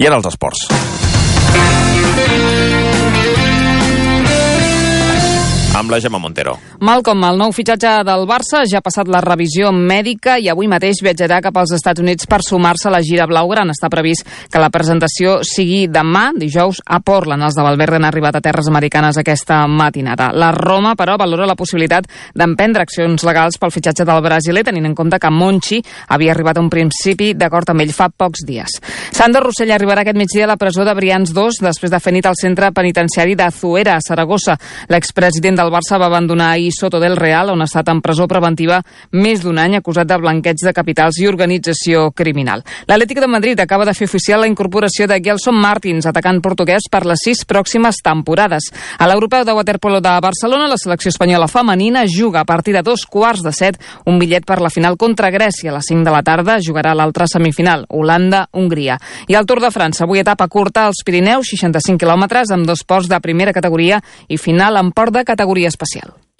I ara els esports. Amb la Gemma Montero. Malcom, el nou fitxatge del Barça ja ha passat la revisió mèdica i avui mateix viatjarà cap als Estats Units per sumar-se a la gira blaugrana. Està previst que la presentació sigui demà, dijous, a Portland. Els de Valverde han arribat a terres americanes aquesta matinada. La Roma, però, valora la possibilitat d'emprendre accions legals pel fitxatge del brasiler, tenint en compte que Monchi havia arribat a un principi d'acord amb ell fa pocs dies. Sandor Rossell arribarà aquest migdia a la presó de Brians 2 després de fer nit al centre penitenciari d'Azuera, a Saragossa. L'expresident del Barça va abandonar ahir Soto del Real, on ha estat en presó preventiva més d'un any, acusat de blanqueig de capitals i organització criminal. L'Atlético de Madrid acaba de fer oficial la incorporació de Gelson Martins, atacant portuguès per les 6 pròximes temporades. A l'Europeu de waterpolo de Barcelona, la selecció espanyola femenina juga a partir de 6:15 un bitllet per la final contra Grècia. A les 5 de la tarda jugarà l'altra semifinal, Holanda-Hongria. I al Tour de França, avui etapa curta als Pirineus, 65 quilòmetres, amb 2 ports de primera categoria i final en port de categoria especial.